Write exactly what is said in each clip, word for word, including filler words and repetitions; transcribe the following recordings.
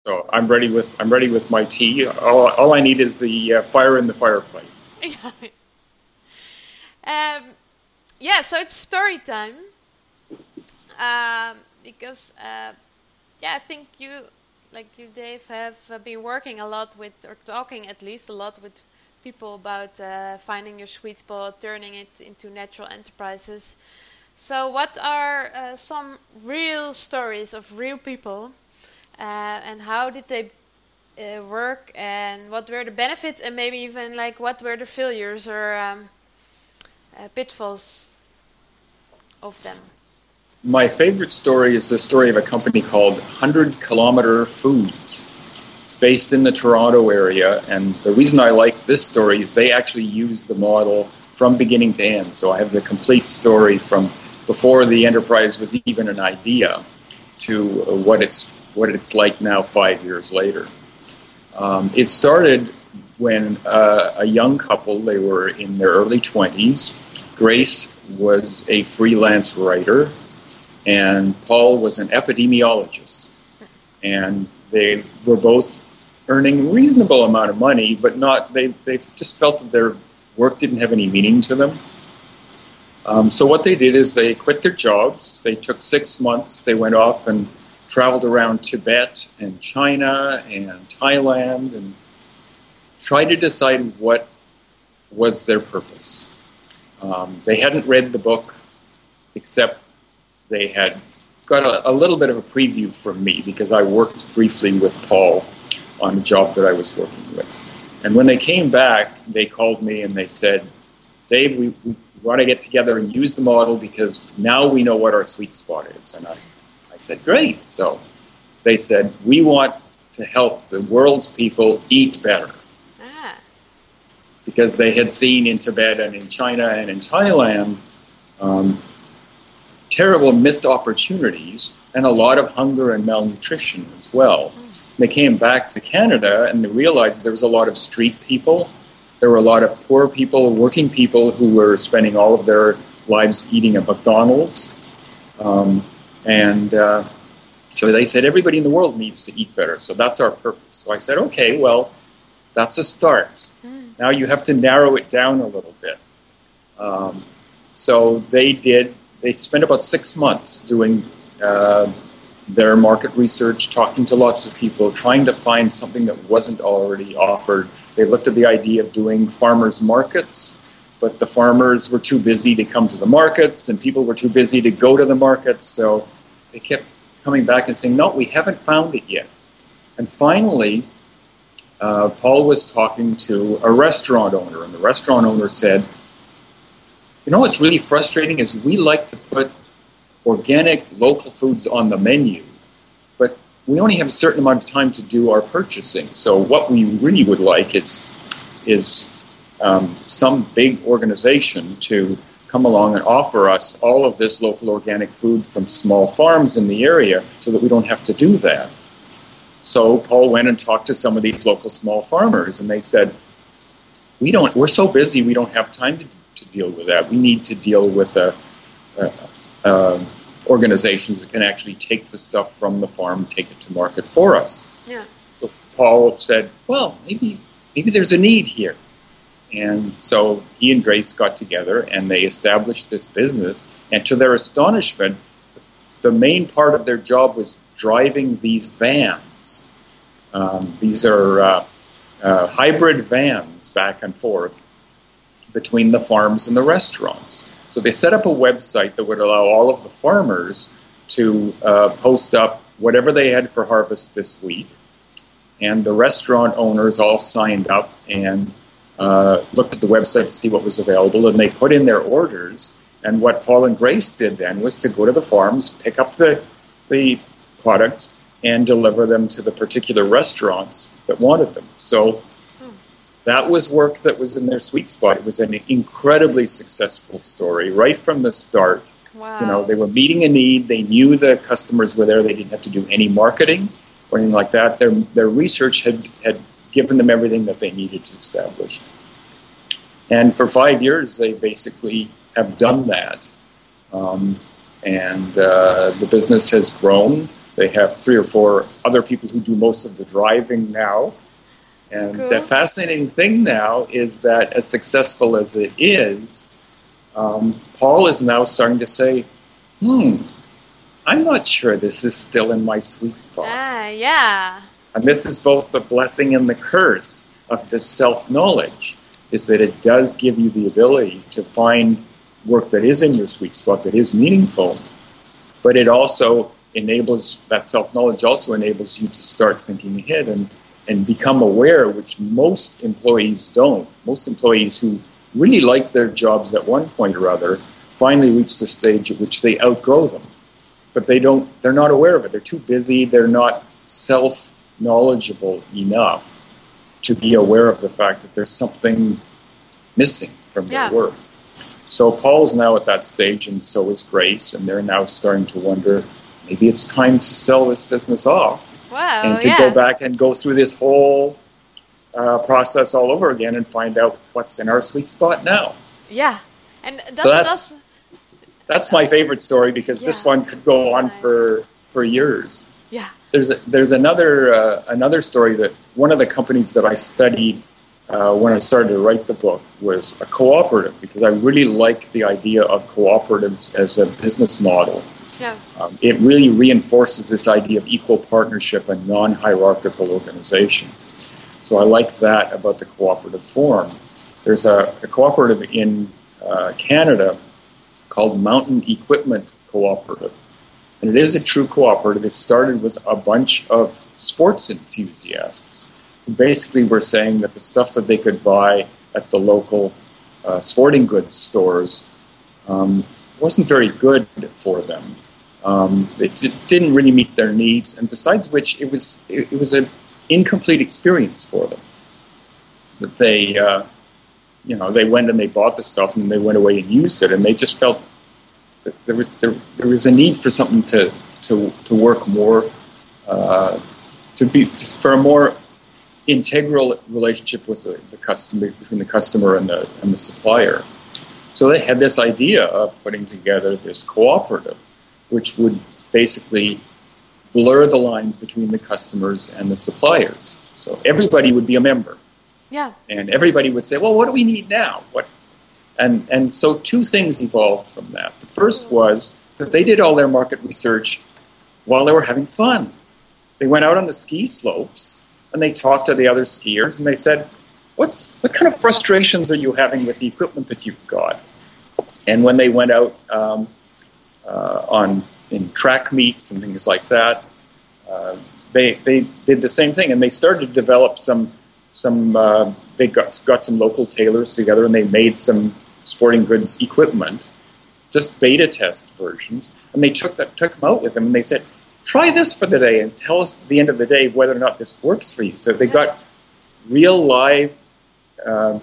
So I'm ready with I'm ready with my tea. All, all I need is the uh, fire in the fireplace. um, yeah, so it's story time. Um, because uh, yeah, I think you, like you, Dave, have uh, been working a lot with, or talking at least a lot with people about uh, finding your sweet spot, turning it into natural enterprises. So, what are uh, some real stories of real people, uh, and how did they uh, work, and what were the benefits, and maybe even like what were the failures or um, uh, pitfalls of them? My favorite story is the story of a company called one hundred Kilometer Foods. It's based in the Toronto area, and the reason I like this story is they actually use the model from beginning to end. So I have the complete story from before the enterprise was even an idea to what it's what it's like now five years later. Um, it started when uh, a young couple, they were in their early twenties. Grace was a freelance writer, and Paul was an epidemiologist. And they were both earning a reasonable amount of money, but not they, they just felt that their work didn't have any meaning to them. Um, so what they did is they quit their jobs. They took six months. They went off and traveled around Tibet and China and Thailand and tried to decide what was their purpose. Um, they hadn't read the book, except they had got a, a little bit of a preview from me because I worked briefly with Paul on a job that I was working with. And when they came back, they called me and they said, Dave, we, we want to get together and use the model because now we know what our sweet spot is. And I, I said, great. So they said, we want to help the world's people eat better. Ah. Because they had seen in Tibet and in China and in Thailand um, terrible missed opportunities and a lot of hunger and malnutrition as well. Mm. They came back to Canada and they realized there was a lot of street people. There were a lot of poor people, working people who were spending all of their lives eating at McDonald's. Um, and uh, so they said, everybody in the world needs to eat better. So that's our purpose. So I said, okay, well, that's a start. Mm. Now you have to narrow it down a little bit. Um, so they did, they spent about six months doing uh, their market research, talking to lots of people, trying to find something that wasn't already offered. They looked at the idea of doing farmers markets, but the farmers were too busy to come to the markets and people were too busy to go to the markets. So they kept coming back and saying, no, we haven't found it yet. And finally, uh, Paul was talking to a restaurant owner, and the restaurant owner said, you know what's really frustrating is we like to put organic local foods on the menu, but we only have a certain amount of time to do our purchasing. So what we really would like is is um, some big organization to come along and offer us all of this local organic food from small farms in the area so that we don't have to do that. So Paul went and talked to some of these local small farmers, and they said, we don't, we're so busy we don't have time to, to deal with that. We need to deal with a, a Uh, organizations that can actually take the stuff from the farm, take it to market for us. Yeah. So Paul said, well, maybe maybe there's a need here. And so he and Grace got together and they established this business. And to their astonishment, the, the main part of their job was driving these vans. Um, these are uh, uh, hybrid vans back and forth between the farms and the restaurants. So they set up a website that would allow all of the farmers to uh, post up whatever they had for harvest this week. And the restaurant owners all signed up and uh, looked at the website to see what was available, and they put in their orders. And what Paul and Grace did then was to go to the farms, pick up the, the products, and deliver them to the particular restaurants that wanted them. So that was work that was in their sweet spot. It was an incredibly successful story right from the start. Wow. You know, they were meeting a need. They knew the customers were there. They didn't have to do any marketing or anything like that. Their their research had, had given them everything that they needed to establish. And for five years, they basically have done that. Um, and uh, the business has grown. They have three or four other people who do most of the driving now. And Cool. the fascinating thing now is that as successful as it is, um, Paul is now starting to say, hmm, I'm not sure this is still in my sweet spot. Ah, yeah. And this is both the blessing and the curse of this self-knowledge, is that it does give you the ability to find work that is in your sweet spot, that is meaningful, but it also enables, that self-knowledge also enables you to start thinking ahead and, and become aware, which most employees don't. Most employees who really like their jobs at one point or other finally reach the stage at which they outgrow them. But they don't, they're not aware of it. They're too busy. They're not self-knowledgeable enough to be aware of the fact that there's something missing from their Yeah. work. So Paul's now at that stage, and so is Grace, and they're now starting to wonder, maybe it's time to sell this business off Wow. and to yeah. go back and go through this whole uh, process all over again and find out what's in our sweet spot now. Yeah. And does, So that's- does That's my favorite story, because this Yeah. one could go on Nice. for, for years. yeah. There's a, there's another uh, another story that one of the companies that I studied uh, when I started to write the book was a cooperative, because I really like the idea of cooperatives as a business model. Yeah. Um, it really reinforces this idea of equal partnership and non-hierarchical organization. So I like that about the cooperative form. There's a, a cooperative in uh, Canada called Mountain Equipment Cooperative. And it is a true cooperative. It started with a bunch of sports enthusiasts who basically were saying that the stuff that they could buy at the local uh, sporting goods stores um, wasn't very good for them. Um, it d- didn't really meet their needs, and besides which, it was it, it was an incomplete experience for them. That they, uh, you know, they went and they bought the stuff, and then they went away and used it, and they just felt that there, there, there was a need for something to to to work more, uh, to be for a more integral relationship with the, the customer, between the customer and the and the supplier. So they had this idea of putting together this cooperative, which would basically blur the lines between the customers and the suppliers. So everybody would be a member. Yeah. And everybody would say, well, what do we need now? What? And and so two things evolved from that. The first was that they did all their market research while they were having fun. They went out on the ski slopes and they talked to the other skiers and they said, What's what kind of frustrations are you having with the equipment that you've got? And when they went out um, uh, on in track meets and things like that, uh, they they did the same thing, and they started to develop some some. Uh, they got got some local tailors together, and they made some sporting goods equipment, just beta test versions, and they took that took them out with them, and they said, "Try this for the day, and tell us at the end of the day whether or not this works for you." So they got real live uh,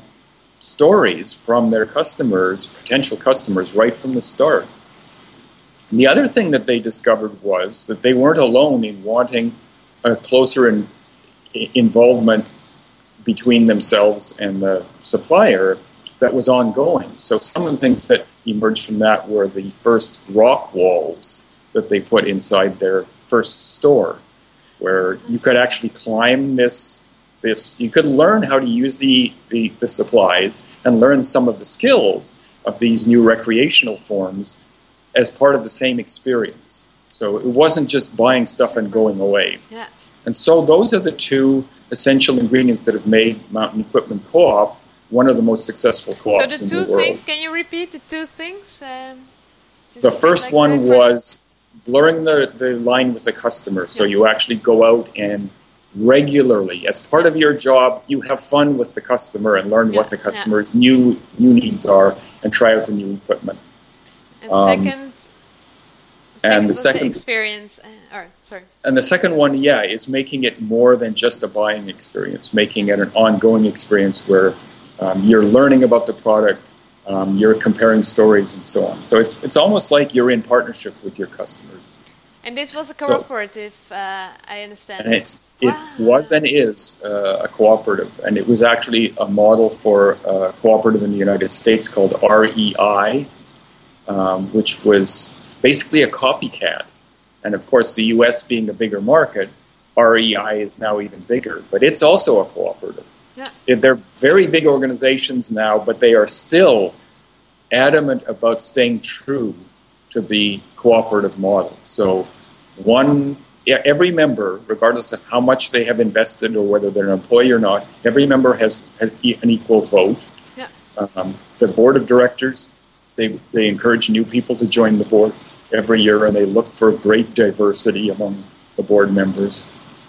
stories from their customers, potential customers, right from the start. And the other thing that they discovered was that they weren't alone in wanting a closer in, involvement between themselves and the supplier that was ongoing. So some of the things that emerged from that were the first rock walls that they put inside their first store, where you could actually climb this This, you could learn how to use the, the, the supplies and learn some of the skills of these new recreational forms as part of the same experience. So it wasn't just buying stuff and going away. Yeah. And so those are the two essential ingredients that have made Mountain Equipment Co-op one of the most successful co-ops So the in two the world. things, can you repeat the two things? Um, just The first like one very quick. was blurring the, the line with the customer. So Yeah. you actually go out and regularly, as part of your job, you have fun with the customer and learn Yeah, what the yeah. customer's new new needs are and try out the new equipment. And um, second, second the was second- the experience. Uh, or sorry. And the second one, yeah, is making it more than just a buying experience, making it an ongoing experience where um, you're learning about the product, um, you're comparing stories and so on. So it's it's almost like you're in partnership with your customers. And this was a cooperative, uh, I understand. And it's, it Wow. was and is uh, a cooperative. And it was actually a model for a cooperative in the United States called R E I, um, which was basically a copycat. And of course, the U S being a bigger market, R E I is now even bigger, but it's also a cooperative. Yeah. They're very big organizations now, but they are still adamant about staying true to the cooperative model. So one, every member, regardless of how much they have invested or whether they're an employee or not, every member has, has an equal vote. Yeah. Um, the board of directors, they, they encourage new people to join the board every year, and they look for great diversity among the board members,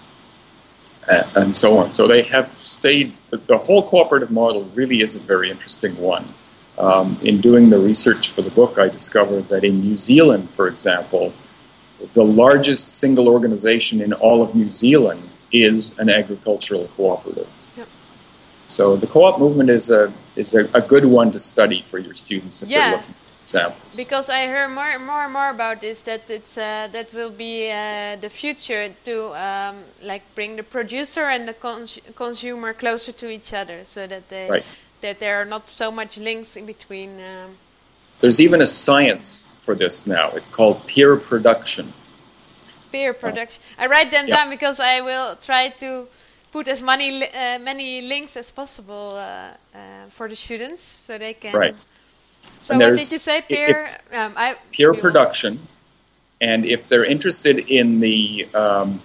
uh, and so on. So they have stayed, the whole cooperative model really is a very interesting one. Um, in doing the research for the book, I discovered that in New Zealand, for example, the largest single organization in all of New Zealand is an agricultural cooperative. Yep. So the co-op movement is a is a, a good one to study for your students if yeah. they're looking for examples. Because I hear more and more and more about this, that it's uh, that will be uh, the future to um, like bring the producer and the cons- consumer closer to each other, so that they right. that there are not so much links in between. Um, There's even a science for this now. It's called peer production. Peer production. I write them yeah. down because I will try to put as many uh, many links as possible uh, uh, for the students, so they can. Right. So what did you say? Peer. It, um, I, peer production, and if they're interested in the um,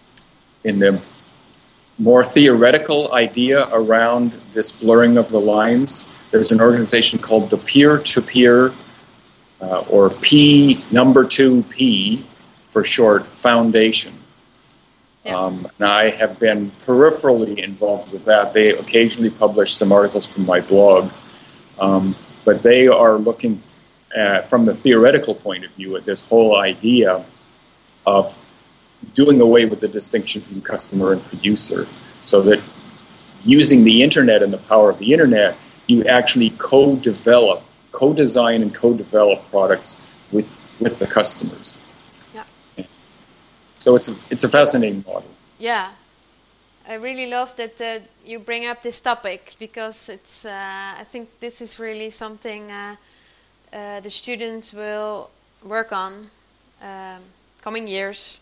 in the more theoretical idea around this blurring of the lines, there's an organization called the Peer-to-Peer, uh, or P number two P for short, Foundation. Yeah. Um, and I have been peripherally involved with that. They occasionally publish some articles from my blog, um, but they are looking at, from the theoretical point of view, at this whole idea of doing away with the distinction between customer and producer, so that using the internet and the power of the internet, you actually co-develop, co-design and co-develop products with, with the customers. Yeah. So it's a, it's a fascinating model. Yeah. I really love that uh, you bring up this topic, because it's. Uh, I think this is really something uh, uh, the students will work on um, coming years.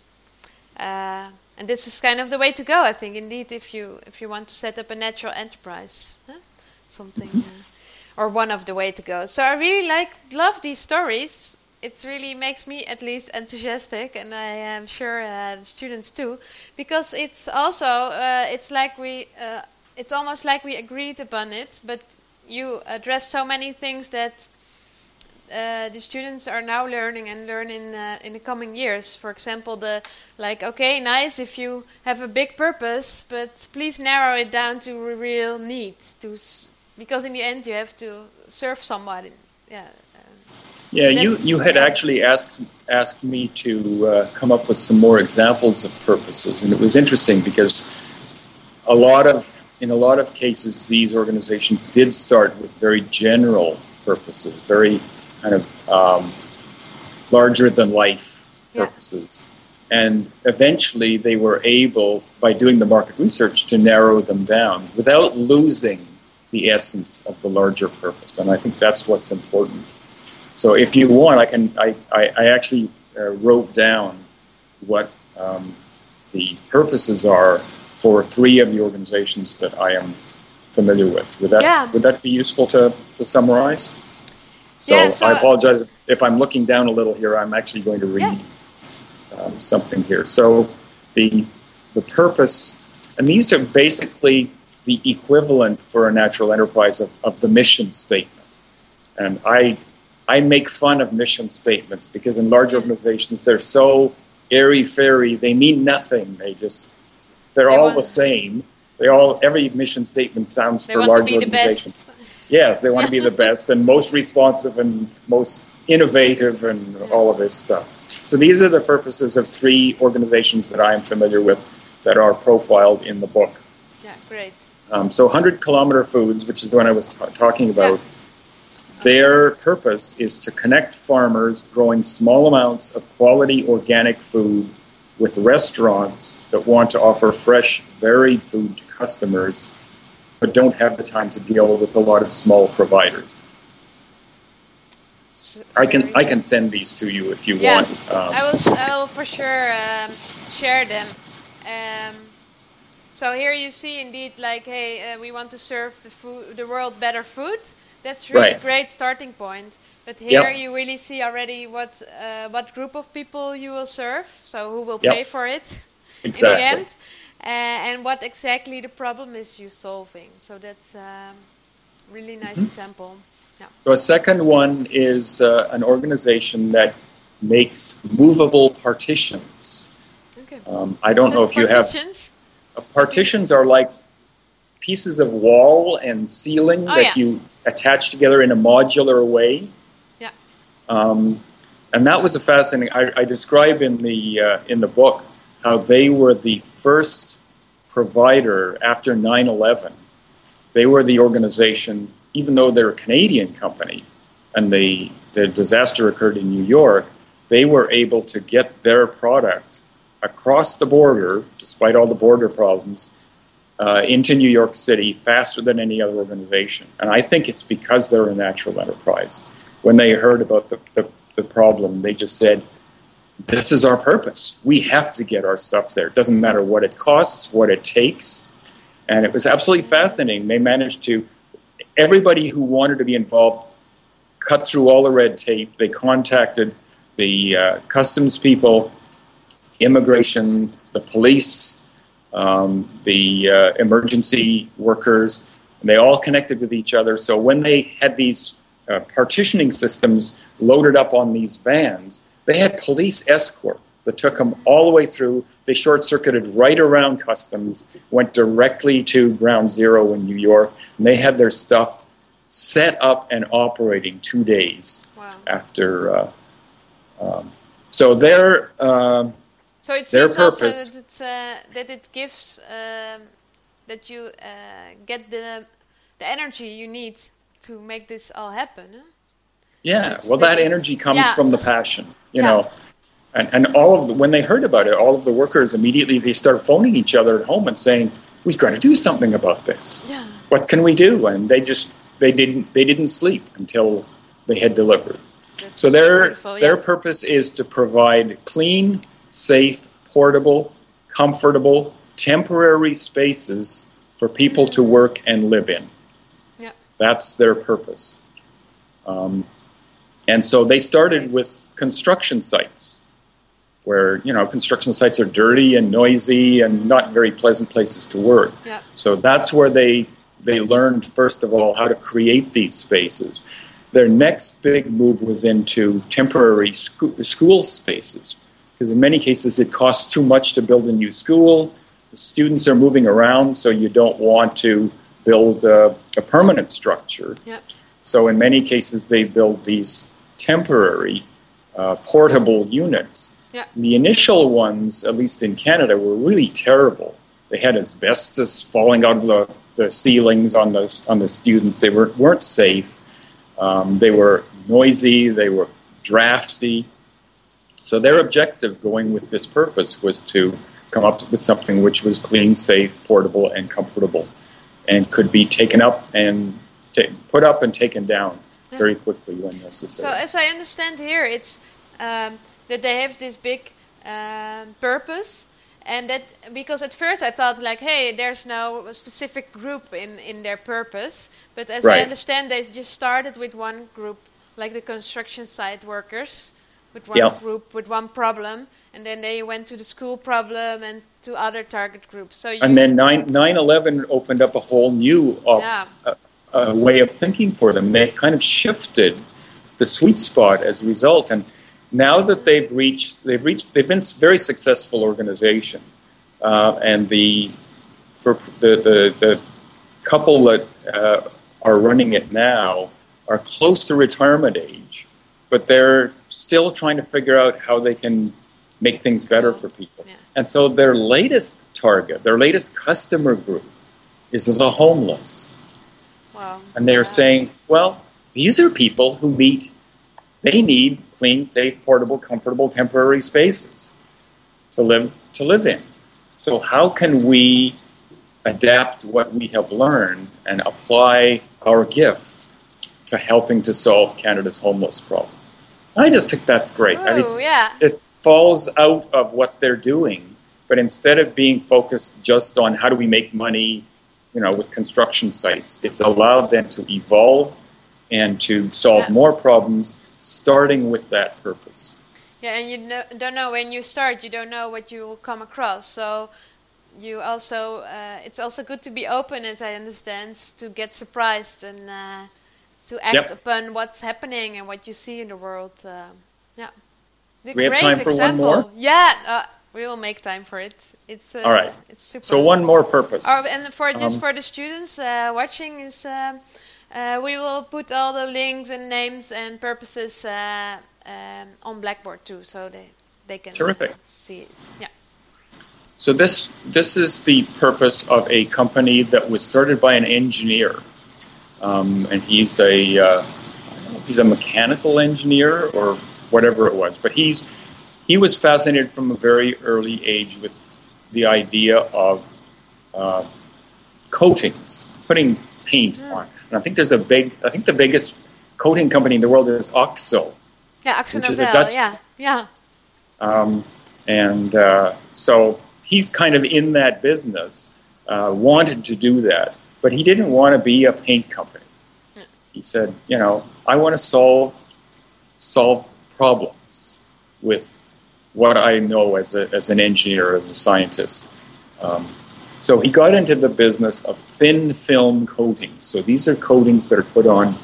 Uh, and this is kind of the way to go, I think, indeed, if you if you want to set up a natural enterprise, huh? something, Mm-hmm. uh, or one of the way to go. So I really like love these stories. It really makes me at least enthusiastic, and I am sure uh, the students too, because it's also uh, it's like we uh, it's almost like we agreed upon it, but you address so many things that. Uh, the students are now learning and learn in uh, in the coming years. For example, the like, okay, nice if you have a big purpose, but please narrow it down to a real need. To s- because in the end you have to serve somebody. Yeah. Uh, yeah, you you had yeah. actually asked asked me to uh, come up with some more examples of purposes, and it was interesting because a lot of in a lot of cases these organizations did start with very general purposes, very kind of um, larger than life purposes. Yeah. And eventually they were able, by doing the market research, to narrow them down without losing the essence of the larger purpose. And I think that's what's important. So if you want, I can. I, I, I actually uh, wrote down what um, the purposes are for three of the organizations that I am familiar with. Would that, yeah. would that be useful to, to summarize? So, yeah, so I apologize if I'm looking down a little here. I'm actually going to read yeah. um, something here. So the the purpose, and these are basically the equivalent for a natural enterprise of, of the mission statement. And I I make fun of mission statements because in large organizations they're so airy-fairy, they mean nothing. They just they're they all want, the same. They all every mission statement sounds they for want large to be organizations. The best. Yes, they want to be the best and most responsive and most innovative and all of this stuff. So these are the purposes of three organizations that I am familiar with that are profiled in the book. Yeah, great. Um, so one hundred Kilometer Foods, which is the one I was t- talking about, yeah. Their purpose is to connect farmers growing small amounts of quality organic food with restaurants that want to offer fresh, varied food to customers but don't have the time to deal with a lot of small providers. That's I can I can send these to you if you yeah, want. Um, I will I will for sure um, share them. Um, so here you see indeed like, hey, uh, we want to serve the food, the world better food. That's really right. a great starting point. But here Yep. you really see already what uh, what group of people you will serve. So who will Yep. pay for it Exactly. in the end, uh, and what exactly the problem is you solving. So that's um, really nice Mm-hmm. example. Yeah. So a second one is uh, an organization that makes movable partitions. Okay. Um, I don't So know if you have... partitions? Uh, partitions are like pieces of wall and ceiling Oh, that yeah. you attach together in a modular way. Yeah. Um, and that was a fascinating... I, I describe in the uh, in the book how they were the first provider after nine eleven. They were the organization, even though they're a Canadian company, and the, the disaster occurred in New York, they were able to get their product across the border, despite all the border problems, uh, into New York City faster than any other organization. And I think it's because they're a natural enterprise. When they heard about the, the, the problem, they just said, this is our purpose. We have to get our stuff there. It doesn't matter what it costs, what it takes. And it was absolutely fascinating. They managed to, everybody who wanted to be involved cut through all the red tape. They contacted the uh, customs people, immigration, the police, um, the uh, emergency workers, and they all connected with each other. So when they had these uh, partitioning systems loaded up on these vans, they had police escort that took them all the way through. They short-circuited right around customs, went directly to ground zero in New York, and they had their stuff set up and operating two days Wow. after. Uh, um, so their um, So it their seems also purpose. that, it's, uh, that it gives um, that you uh, get the the energy you need to make this all happen. Huh? Yeah, It's well, the- that energy comes yeah. from the passion, you Yeah. know. And, and all of the, when they heard about it, all of the workers immediately, they started phoning each other at home and saying, we've got to do something about this. Yeah. What can we do? And they just, they didn't, they didn't sleep until they had delivered. That's So their, beautiful, their yeah. purpose is to provide clean, safe, portable, comfortable, temporary spaces for people to work and live in. Yeah. That's their purpose. Um, and so they started with construction sites where, you know, construction sites are dirty and noisy and not very pleasant places to work. Yeah. So that's where they they learned, first of all, how to create these spaces. Their next big move was into temporary sco- school spaces, because in many cases it costs too much to build a new school. The students are moving around, so you don't want to build a, a permanent structure. Yeah. So in many cases they build these temporary uh, portable units. Yeah. The initial ones, at least in Canada, were really terrible. They had asbestos falling out of the, the ceilings on the on the students. They were, weren't safe. Um, they were noisy. They were drafty. So their objective, going with this purpose, was to come up with something which was clean, safe, portable, and comfortable, and could be taken up and ta- put up and taken down Yeah. very quickly when So necessary. as I understand here, it's um, that they have this big um, purpose, and that because at first I thought like, hey, there's no specific group in, in their purpose, but as I Right. understand, they just started with one group, like the construction site workers, with one Yeah. group with one problem, and then they went to the school problem and to other target groups. So you, And then nine eleven opened up a whole new uh, yeah, uh, uh, way of thinking for them. They kind of shifted the sweet spot as a result. And now that they've reached, they've reached, they've been a very successful organization. Uh, and the, for the, the, the couple that uh, are running it now are close to retirement age, but they're still trying to figure out how they can make things better for people. Yeah. And so their latest target, their latest customer group is the homeless. wow, And they're yeah. saying, well, these are people who meet, they need clean, safe, portable, comfortable, temporary spaces to live to live in. So how can we adapt what we have learned and apply our gift to helping to solve Canada's homeless problem? I just think that's great. Ooh, I mean, yeah. It falls out of what they're doing, but instead of being focused just on how do we make money, you know, with construction sites, it's allowed them to evolve and to solve Yeah. more problems, starting with that purpose. Yeah, and you know, don't know when you start, you don't know what you will come across. So you also, uh, it's also good to be open, as I understand, to get surprised and uh, to act Yep. upon what's happening and what you see in the world. Uh, yeah, the We have great time for one example. more? Yeah, uh, we will make time for it. It's uh, All right. It's super. So one more purpose. Oh, and for just Um, for the students uh, watching is um, uh, we will put all the links and names and purposes uh, um, on Blackboard too, so they they can Terrific. see it. Yeah. So this this is the purpose of a company that was started by an engineer, um, and he's a uh, I don't know if he's a mechanical engineer or whatever it was, but he's he was fascinated from a very early age with the idea of uh, coatings, putting paint Mm. on. And I think there's a big I think the biggest coating company in the world is Oxo. Yeah, Axel Which is a Nobel. Dutch- Yeah, yeah. Um, and uh, so he's kind of in that business, uh, wanted to do that, but he didn't want to be a paint company. Mm. He said, you know, I want to solve solve problems with what I know as a, as an engineer, as a scientist. Um, so he got into the business of thin film coatings. So these are coatings that are put on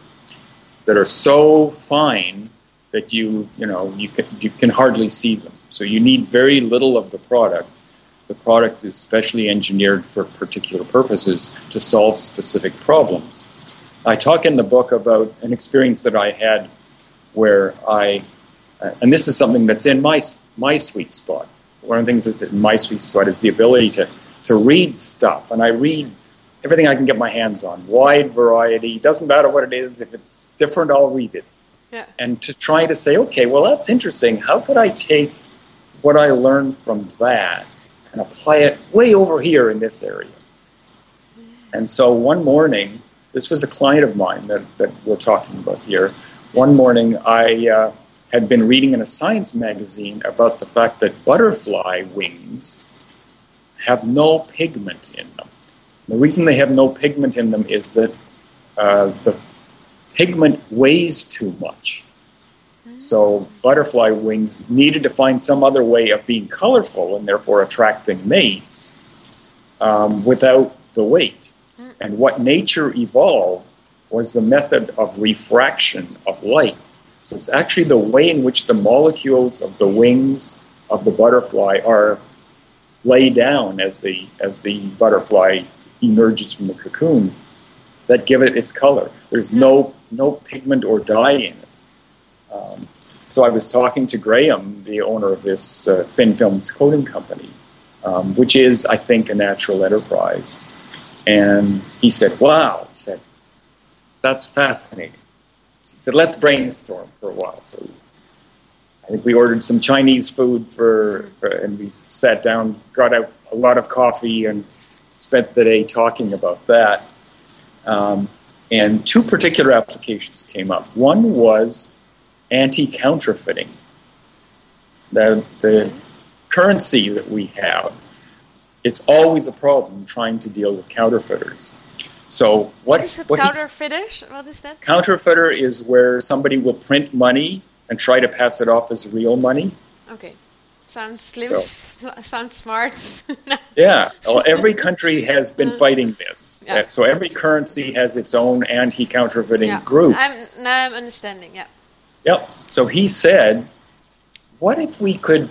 that are so fine that you you know you can you can hardly see them. So you need very little of the product. The product is specially engineered for particular purposes to solve specific problems. I talk in the book about an experience that I had where I, uh, and this is something that's in my my sweet spot. One of the things that's in my sweet spot is the ability to to read stuff, and I read everything I can get my hands on, wide variety. Doesn't matter what it is. If it's different, I'll read it. Yeah. And to try to say, okay, well, that's interesting. How could I take what I learned from that and apply it way over here in this area? And so one morning, this was a client of mine that, that we're talking about here. One morning, I uh, had been reading in a science magazine about the fact that butterfly wings have no pigment in them. The reason they have no pigment in them is that uh, the pigment weighs too much. So butterfly wings needed to find some other way of being colorful and therefore attracting mates um, without the weight. And what nature evolved was the method of refraction of light. So it's actually the way in which the molecules of the wings of the butterfly are laid down as the as the butterfly emerges from the cocoon that give it its color. There's no no pigment or dye in it. Um, so I was talking to Graham, the owner of this uh, thin films coating company, um, which is, I think, a natural enterprise. And he said, wow, he said, that's fascinating. He said, let's brainstorm for a while. So I think we ordered some Chinese food for, for and we sat down, got out a lot of coffee and spent the day talking about that. Um, and two particular applications came up. One was anti-counterfeiting. The, the currency that we have, it's always a problem trying to deal with counterfeiters. So what, What is it? what Counterfeiters? What is that? counterfeiter is where somebody will print money and try to pass it off as real money. Okay. Sounds slim. Sounds smart. Yeah. Well, every country has been fighting this. Yeah. Uh, So every currency has its own anti-counterfeiting Yeah. group. I'm, now I'm understanding, yeah. Yep. So he said, what if we could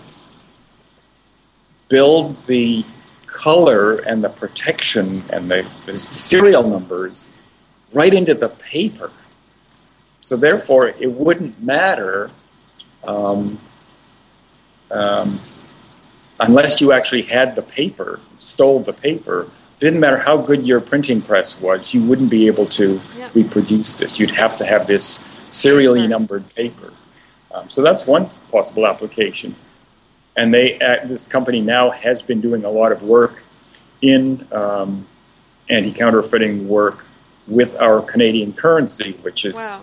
build the color and the protection and the, the serial numbers right into the paper? So therefore, it wouldn't matter um, um, unless you actually had the paper, stole the paper. Didn't matter how good your printing press was, you wouldn't be able to Yeah. reproduce this. You'd have to have this serially numbered paper. Um, so that's one possible application. And they, uh, this company now has been doing a lot of work in um, anti-counterfeiting work with our Canadian currency, which is Wow.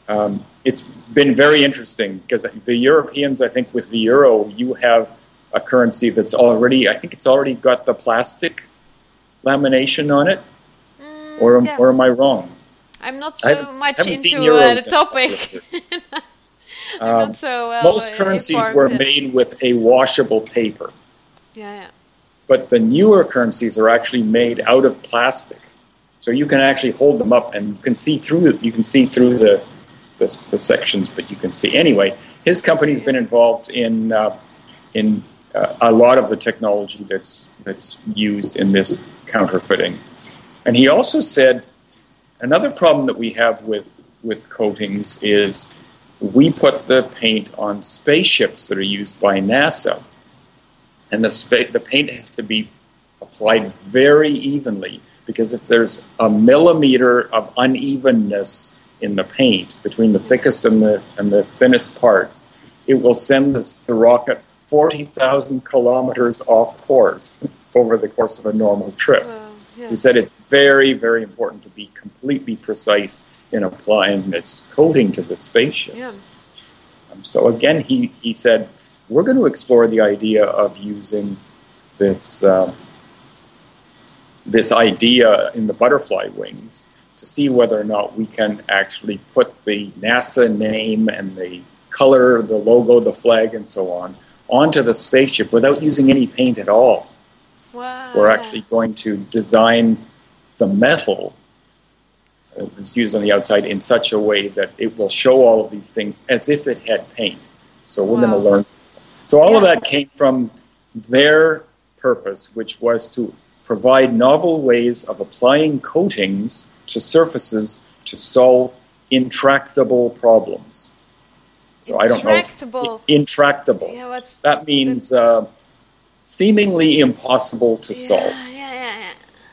um, it's been very interesting because the Europeans, I think, with the euro, you have a currency that's already, I think it's already got the plastic lamination on it, Mm, or, yeah. or am I wrong? I'm not I so haven't, much haven't seen into uh, euros the in a topic. couple of years. I'm Um, not so well most uh, currencies informed. were Yeah, made with a washable paper, yeah. yeah. but the newer currencies are actually made out of plastic. So you can actually hold them up and you can see through it. You can see through the, the, the sections, but you can see. Anyway, his company's been involved in uh, in uh, a lot of the technology that's that's used in this counterfeiting. And he also said another problem that we have with with coatings is we put the paint on spaceships that are used by NASA, and the spa- the paint has to be applied very evenly, because if there's a millimeter of unevenness in the paint between the thickest and the and the thinnest parts, it will send this, the rocket forty thousand kilometers off course over the course of a normal trip. Well, yeah. He said it's very, very important to be completely precise in applying this coating to the spaceships. Yeah. Um, so again, he, he said, we're going to explore the idea of using this uh, this idea in the butterfly wings to see whether or not we can actually put the NASA name and the color, the logo, the flag, and so on onto the spaceship without using any paint at all. Wow. We're actually going to design the metal that's used on the outside in such a way that it will show all of these things as if it had paint. So we're Wow. going to learn. So all of Yeah. that came from their purpose, which was to provide novel ways of applying coatings to surfaces to solve intractable problems. So I don't know. If, Intractable. intractable. Yeah, what's That means uh, seemingly impossible to yeah, solve. yeah, yeah, yeah.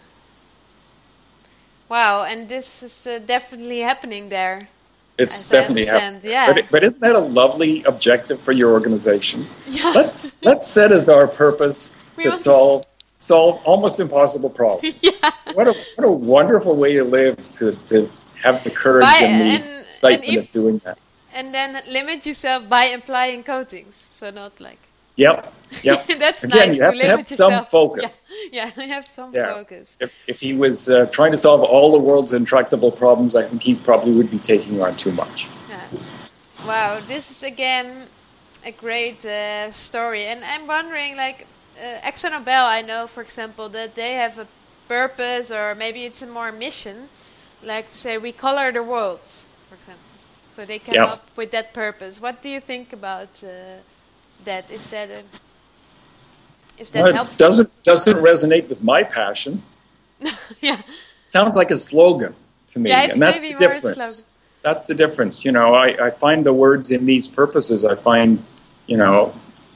Wow, and this is uh, definitely happening there. It's As I definitely understand, happening. yeah. But, but isn't that a lovely objective for your organization? Yeah. Let's let's set as our purpose We to want to solve solve almost impossible problems. Yeah. What a what a wonderful way to live, to, to have the courage By- and the and- excitement and if- of doing that. And then limit yourself by applying coatings. So not like Yep. Yep. that's Again, nice you have to to limit have some yourself. focus. Yeah, yeah, you have some Yeah. focus. If, if he was uh, trying to solve all the world's intractable problems, I think he probably would be taking on too much. Yeah. Wow, this is again a great uh, story, and I'm wondering, like uh, ExxonMobil, I know, for example, that they have a purpose, or maybe it's a more mission, like to say we color the world, for example. So they came Yeah. up with that purpose. What do you think about uh, that? Is that a, is that Well, it helpful? doesn't doesn't resonate with my passion. Yeah, Sounds like a slogan to me, yeah, it's and that's maybe the more a difference. slogan. That's the difference. You know, I, I find the words in these purposes, I find, you know,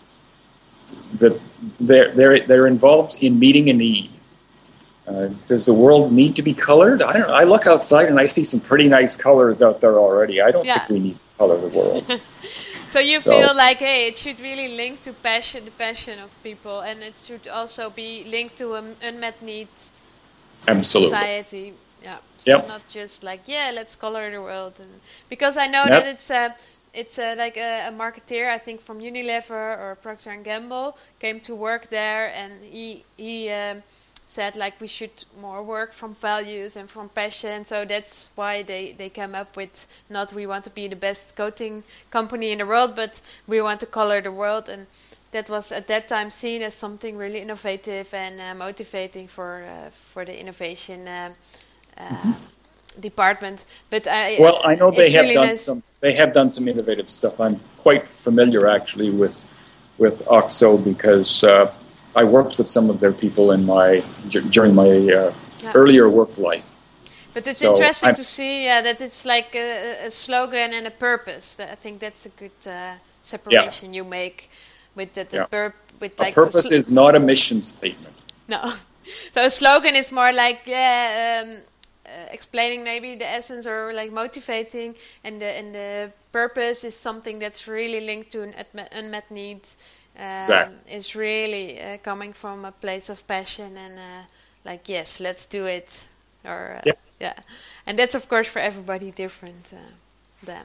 that they're, they're, they're involved in meeting a need. Uh, does the world need to be colored? I don't know. I look outside and I see some pretty nice colors out there already. I don't Yeah. think we need to color the world. So you So- feel like, hey, it should really link to passion, the passion of people, and it should also be linked to an unmet need in Absolutely. society. Yeah. So Yep. not just like, yeah, let's color the world, and because I know that That's- it's a, it's a, like a, a marketeer, I think from Unilever or Procter and Gamble, came to work there, and he he um, said like we should more work from values and from passion. So that's why they they came up with not we want to be the best coating company in the world, but we want to color the world, and that was at that time seen as something really innovative and uh, motivating for uh, for the innovation uh, uh, department. But I Well, I know they it's have really done nice. some. They have done some innovative stuff. I'm quite familiar, actually, with with OXO because uh, I worked with some of their people in my dur- during my uh, Yeah. earlier work life. But it's So interesting I'm- to see uh, that it's like a, a slogan and a purpose. That- I think that's a good uh, separation you make with the, the Yeah. purp with A like the purpose sl- is not a mission statement. no. So a slogan is more like yeah, um, uh, explaining maybe the essence or like motivating, and the and the purpose is something that's really linked to an unmet, unmet need. Um, Exactly. It's really uh, coming from a place of passion and uh, like yes, let's do it. Or uh, Yep. yeah, and that's of course for everybody different. Uh, then.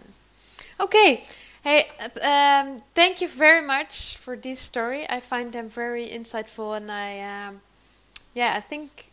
Okay. Hey, um, thank you very much for this story. I find them very insightful, and I, um, yeah, I think,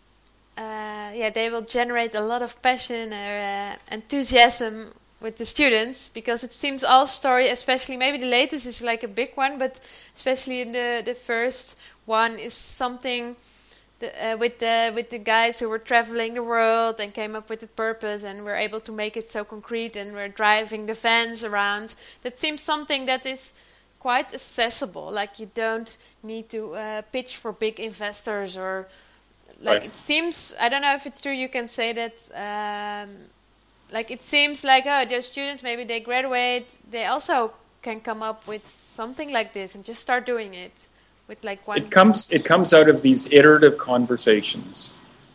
uh, yeah, they will generate a lot of passion or uh, enthusiasm with the students, because it seems all story, especially maybe the latest is like a big one, but especially in the the first one is something. The, uh, with the with the guys who were traveling the world and came up with a purpose and were able to make it so concrete, and were driving the vans around. That seems something that is quite accessible. Like you don't need to uh, pitch for big investors, or like Right. it seems. I don't know if it's true. You can say that. Um, like it seems like oh, those students, maybe they graduate, they also can come up with something like this and just start doing it. With like one It comes it comes out of these iterative conversations.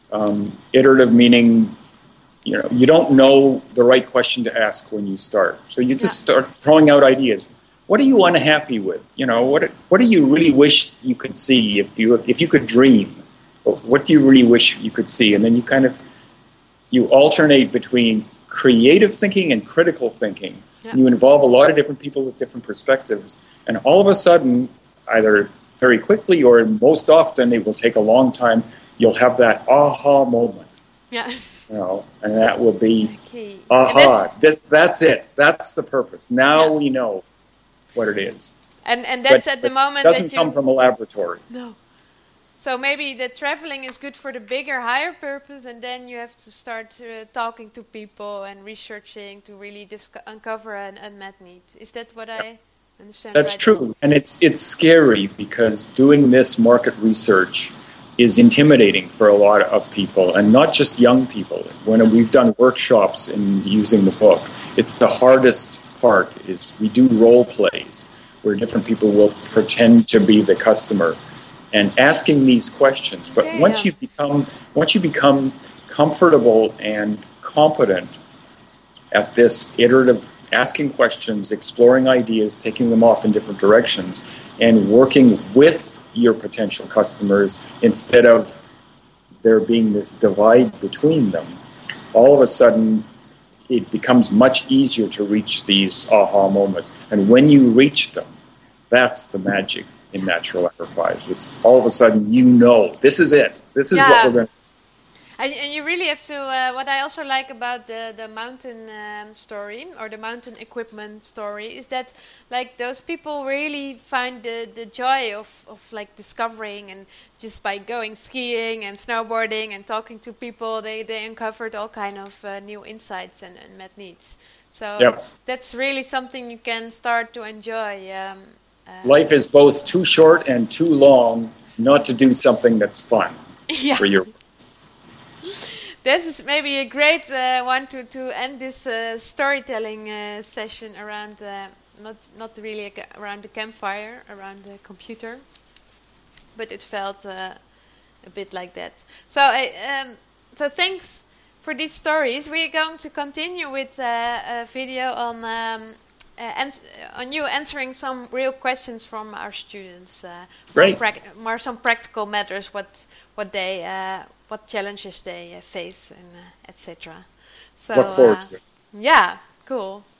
Um, iterative meaning, you know, you don't know the right question to ask when you start, so you just Yeah. start throwing out ideas. What are you unhappy with? You know, what what do you really wish you could see if you if you could dream? What do you really wish you could see? And then you kind of you alternate between creative thinking and critical thinking. Yeah. You involve a lot of different people with different perspectives, and all of a sudden, either very quickly or most often, it will take a long time, you'll have that aha moment. Yeah. You know, and that will be, Okay. aha, this, that's it. That's the purpose. Now Yeah. we know what it is. And and that's But at the it moment doesn't that you come from a laboratory. no. So maybe the traveling is good for the bigger, higher purpose, and then you have to start uh, talking to people and researching to really disco- uncover an unmet need. Is that what I understand? That's right? true. And it's it's scary because doing this market research is intimidating for a lot of people, and not just young people. When we've done workshops in using the book, it's the hardest part is we do role plays where different people will pretend to be the customer and asking these questions. But Okay, once yeah. you become once you become comfortable and competent at this iterative asking questions, exploring ideas, taking them off in different directions, and working with your potential customers instead of there being this divide between them, all of a sudden it becomes much easier to reach these aha moments. And when you reach them, that's the magic in natural enterprise. It's all of a sudden you know, this is it. This is Yeah. what we're going to And, and you really have to. Uh, what I also like about the the mountain um, story or the mountain equipment story is that like those people really find the, the joy of, of like discovering, and just by going skiing and snowboarding and talking to people, they, they uncovered all kind of uh, new insights and, and met needs. So Yep. it's, that's really something you can start to enjoy. Um, uh, Life is both too short and too long not to do something that's fun yeah. for your. This is maybe a great uh, one to, to end this uh, storytelling uh, session around, uh, not not really a ca- around the campfire, around the computer, but it felt uh, a bit like that. So, I um, so thanks for these stories. We're going to continue with uh, a video on um, uh, ans- on you answering some real questions from our students. Uh, Great. More, prac- more some practical matters. What what they uh, what challenges they uh, face, and uh, et cetera. So Look forward uh, to it. yeah, cool.